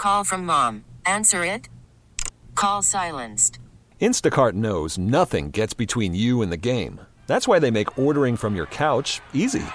Call from mom. Answer it. Call silenced. Instacart knows nothing gets between you and the game. That's why they make ordering from your couch easy.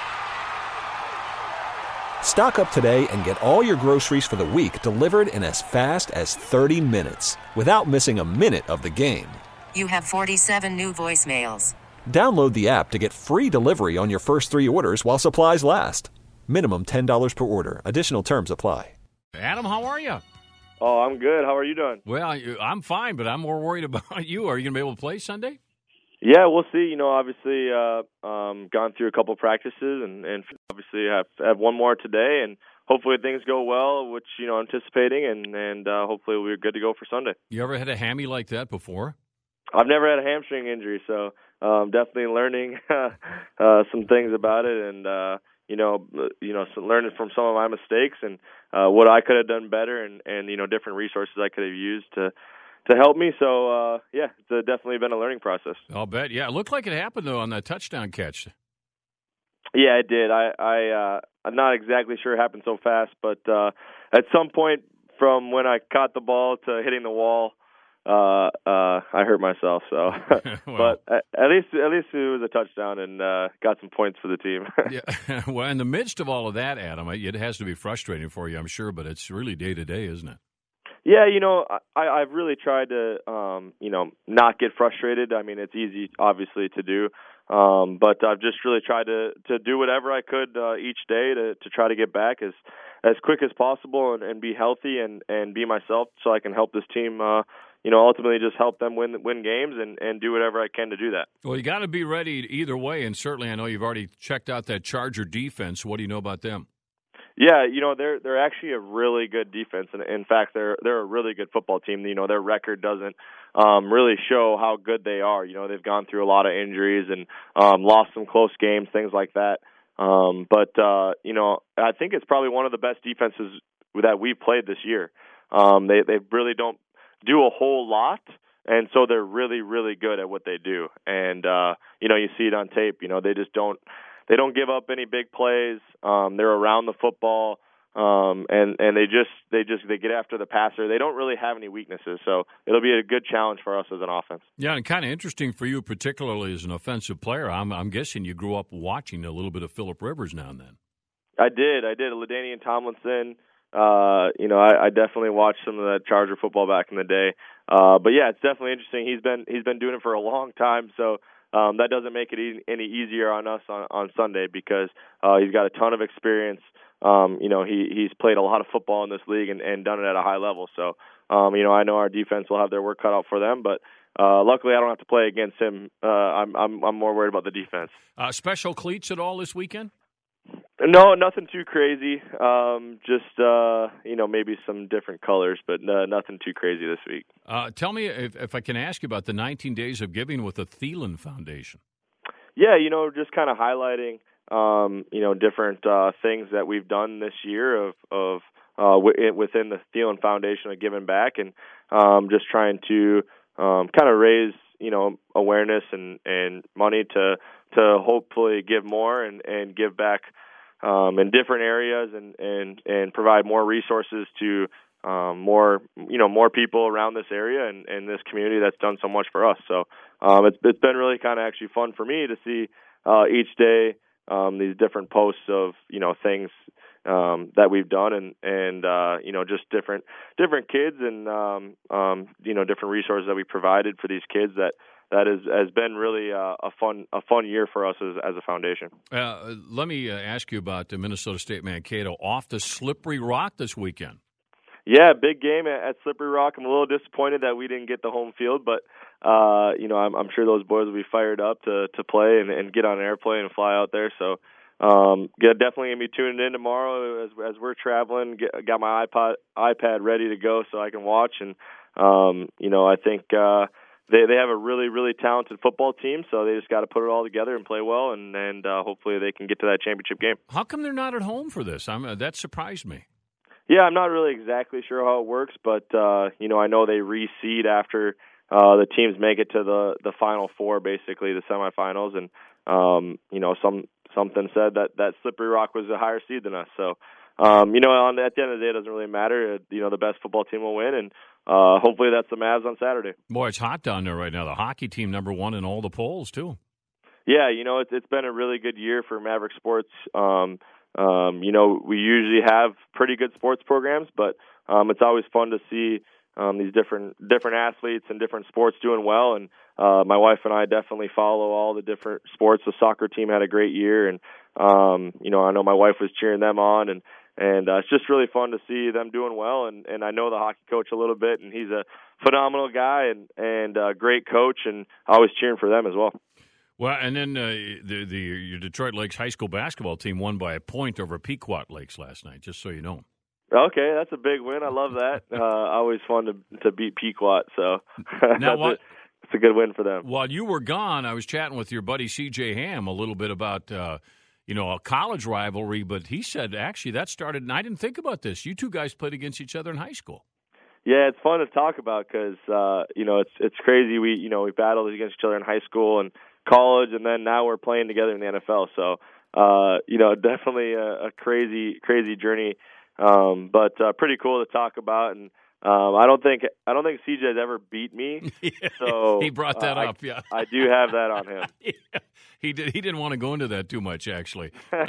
Stock up today and get all your groceries for the week delivered in as fast as 30 minutes without missing a minute of the game. You have 47 new voicemails. Download the app to get free delivery on your first 3 orders while supplies last. Minimum $10 per order. Additional terms apply. Adam, how are you? Oh, I'm good. How are you doing? Well, I'm fine, but I'm more worried about you. Are you going to be able to play Sunday? Yeah, we'll see. You know, obviously, gone through a couple practices and obviously have one more today, and hopefully things go well, which, you know, anticipating, and hopefully we're good to go for Sunday. You ever had a hammy like that before? I've never had a hamstring injury, so definitely learning some things about it, and so learning from some of my mistakes and what I could have done better, and you know, different resources I could have used to help me. So it's definitely been a learning process. I'll bet. Yeah, it looked like it happened though on that touchdown catch. Yeah, it did. I'm not exactly sure it happened so fast, but at some point from when I caught the ball to hitting the wall, I hurt myself. So, Well, but at least it was a touchdown and got some points for the team. yeah. Well, in the midst of all of that, Adam, it has to be frustrating for you, I'm sure, but it's really day to day, isn't it? Yeah, you know, I've really tried to, not get frustrated. I mean, it's easy, obviously, to do, but I've just really tried to do whatever I could each day to try to get back as quick as possible and be healthy and be myself, so I can help this team. Ultimately just help them win games and do whatever I can to do that. Well, you got to be ready either way, and certainly I know you've already checked out that Charger defense. What do you know about them? Yeah, you know, they're actually a really good defense, and in fact, they're a really good football team. You know, their record doesn't really show how good they are. You know, they've gone through a lot of injuries and lost some close games, things like that. I think it's probably one of the best defenses that we've played this year. They really don't do a whole lot, and so they're really, really good at what they do. And you see it on tape. You know, they don't give up any big plays. They're around the football, and they get after the passer. They don't really have any weaknesses, so it'll be a good challenge for us as an offense. Yeah, and kind of interesting for you, particularly as an offensive player. I'm guessing you grew up watching a little bit of Phillip Rivers now and then. I did. LaDainian Tomlinson. I definitely watched some of that Charger football back in the day. But yeah, it's definitely interesting. He's been doing it for a long time, so that doesn't make it any easier on us on Sunday because he's got a ton of experience. He's played a lot of football in this league and done it at a high level. So, I know our defense will have their work cut out for them, but luckily I don't have to play against him. I'm more worried about the defense. Special cleats at all this weekend? No, nothing too crazy. Maybe some different colors, but nothing too crazy this week. Tell me if I can ask you about the 19 Days of Giving with the Thielen Foundation. Yeah, just kind of highlighting, different things that we've done this year of within the Thielen Foundation of giving back, and just trying to kind of raise, awareness and money to hopefully give more and give back in different areas and provide more resources to more people around this area and this community that's done so much for us. So it's been really kind of actually fun for me to see each day these different posts of things that we've done and just different kids and different resources that we provided for these kids that has been really a fun year for us as a foundation. Let me ask you about the Minnesota State Mankato off the Slippery Rock this weekend. Yeah, big game at Slippery Rock. I'm a little disappointed that we didn't get the home field, but I'm sure those boys will be fired up to play and get on an airplane and fly out there. So definitely gonna be tuning in tomorrow as we're traveling. Got my iPad ready to go so I can watch, and I think they have a really, really talented football team, so they just got to put it all together and play well, and hopefully they can get to that championship game. How come they're not at home for this? That surprised me. Yeah, I'm not really exactly sure how it works, but I know they reseed after the teams make it to the Final Four, basically the semifinals, and something said that Slippery Rock was a higher seed than us, so at the end of the day, it doesn't really matter. The best football team will win, and hopefully that's the Mavs on Saturday. Boy, it's hot down there right now. The hockey team #1 in all the polls, too. Yeah, it's been a really good year for Maverick sports. We usually have pretty good sports programs, but it's always fun to see these different athletes and different sports doing well. And my wife and I definitely follow all the different sports. The soccer team had a great year, and I know my wife was cheering them on, and it's just really fun to see them doing well. And I know the hockey coach a little bit, and he's a phenomenal guy and a great coach, and always cheering for them as well. Well, and then your Detroit Lakes high school basketball team won by a point over Pequot Lakes last night, just so you know. Okay, that's a big win. I love that. Always fun to beat Pequot, so now it's a good win for them. While you were gone, I was chatting with your buddy C.J. Ham a little bit about a college rivalry, but he said actually that started, and I didn't think about this. You two guys played against each other in high school. Yeah, it's fun to talk about because it's crazy. We battled against each other in high school and college, and then now we're playing together in the NFL. So definitely a crazy journey, but pretty cool to talk about. And I don't think CJ's ever beat me. So he brought that up. Yeah, I do have that on him. Yeah, he did. He didn't want to go into that too much, actually.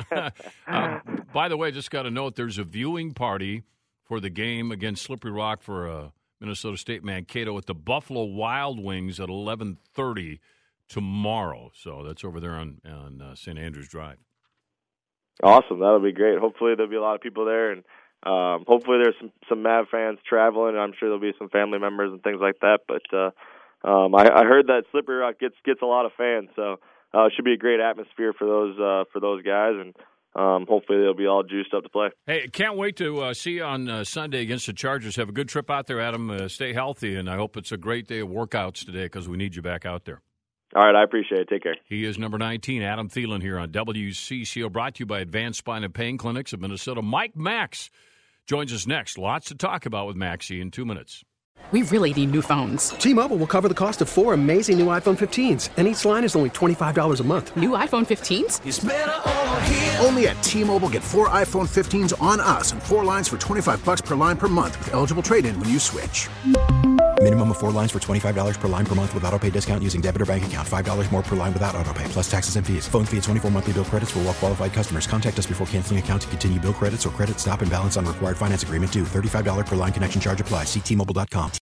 By the way, just got a note. There's a viewing party for the game against Slippery Rock for Minnesota State Mankato at the Buffalo Wild Wings at 11:30 tomorrow. So that's over there on St. Andrews Drive. Awesome. That'll be great. Hopefully there'll be a lot of people there, and hopefully there's some Mav fans traveling, and I'm sure there'll be some family members and things like that. But I heard that Slippery Rock gets a lot of fans, so it should be a great atmosphere for those guys, and hopefully they'll be all juiced up to play. Hey, can't wait to see you on Sunday against the Chargers. Have a good trip out there, Adam. Stay healthy, and I hope it's a great day of workouts today because we need you back out there. All right, I appreciate it. Take care. He is number 19, Adam Thielen, here on WCCO, brought to you by Advanced Spine and Pain Clinics of Minnesota. Mike Max joins us next. Lots to talk about with Maxie in 2 minutes. We really need new phones. T-Mobile will cover the cost of 4 amazing new iPhone 15s, and each line is only $25 a month. New iPhone 15s? It's better over here. Only at T-Mobile, get 4 iPhone 15s on us and 4 lines for $25 per line per month with eligible trade-in when you switch. Minimum of 4 lines for $25 per line per month with autopay discount using debit or bank account. $5 more per line without autopay, plus taxes and fees. Phone fee at 24 monthly bill credits for well-qualified customers. Contact us before canceling account to continue bill credits or credit stop and balance on required finance agreement due. $35 per line connection charge applies. See T-Mobile.com.